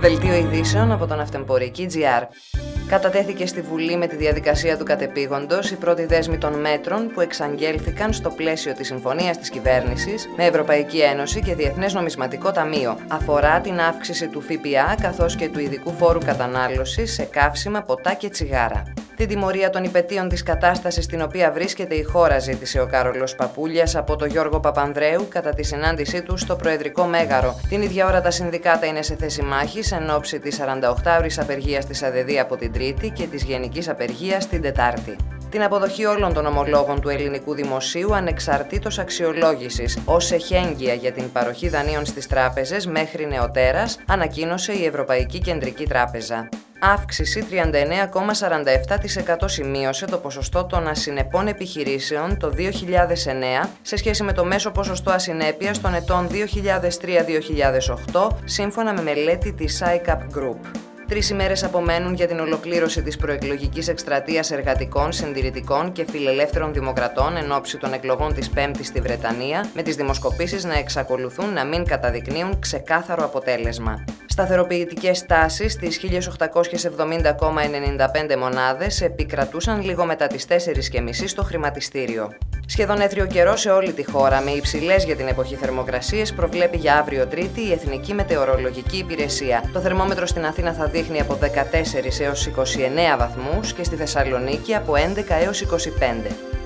Δελτίο ειδήσεων από τον Αυτεμπορική.gr. Κατατέθηκε στη Βουλή με τη διαδικασία του κατεπήγοντος η πρώτη δέσμη των μέτρων που εξαγγέλθηκαν στο πλαίσιο της συμφωνίας της κυβέρνησης με Ευρωπαϊκή Ένωση και Διεθνές Νομισματικό Ταμείο. Αφορά την αύξηση του ΦΠΑ καθώς και του ειδικού φόρου κατανάλωσης σε καύσιμα, ποτά και τσιγάρα. Την τιμωρία των υπαιτίων της κατάστασης στην οποία βρίσκεται η χώρα ζήτησε ο Κάρολος Παπούλιας από τον Γιώργο Παπανδρέου κατά τη συνάντησή του στο Προεδρικό Μέγαρο. Την ίδια ώρα τα συνδικάτα είναι σε θέση μάχης εν ώψη της 48ωρης απεργίας της ΑΔΕΔΗ από την Τρίτη και της γενικής απεργίας την Τετάρτη. Την αποδοχή όλων των ομολόγων του ελληνικού δημοσίου ανεξαρτήτως αξιολόγησης ως εχέγγυα για την παροχή δανείων στις τράπεζες μέχρι νεοτέρας, ανακοίνωσε η Ευρωπαϊκή Κεντρική Τράπεζα. Αύξηση 39,47% σημείωσε το ποσοστό των ασυνεπών επιχειρήσεων το 2009 σε σχέση με το μέσο ποσοστό ασυνέπειας των ετών 2003-2008, σύμφωνα με μελέτη της ICAP Group. 3 ημέρες απομένουν για την ολοκλήρωση της προεκλογικής εκστρατείας εργατικών, συντηρητικών και φιλελεύθερων δημοκρατών εν ώψη των εκλογών της Πέμπτης στη Βρετανία, με τις δημοσκοπήσεις να εξακολουθούν να μην καταδεικνύουν ξεκάθαρο αποτέλεσμα. Σταθεροποιητικές τάσεις στις 1870,95 μονάδες επικρατούσαν λίγο μετά τις 4:30 στο χρηματιστήριο. Σχεδόν έθριο καιρό σε όλη τη χώρα, με υψηλές για την εποχή θερμοκρασίες, προβλέπει για αύριο Τρίτη η Εθνική Μετεωρολογική Υπηρεσία. Το θερμόμετρο στην Αθήνα θα δείχνει από 14 έως 29 βαθμούς και στη Θεσσαλονίκη από 11 έως 25.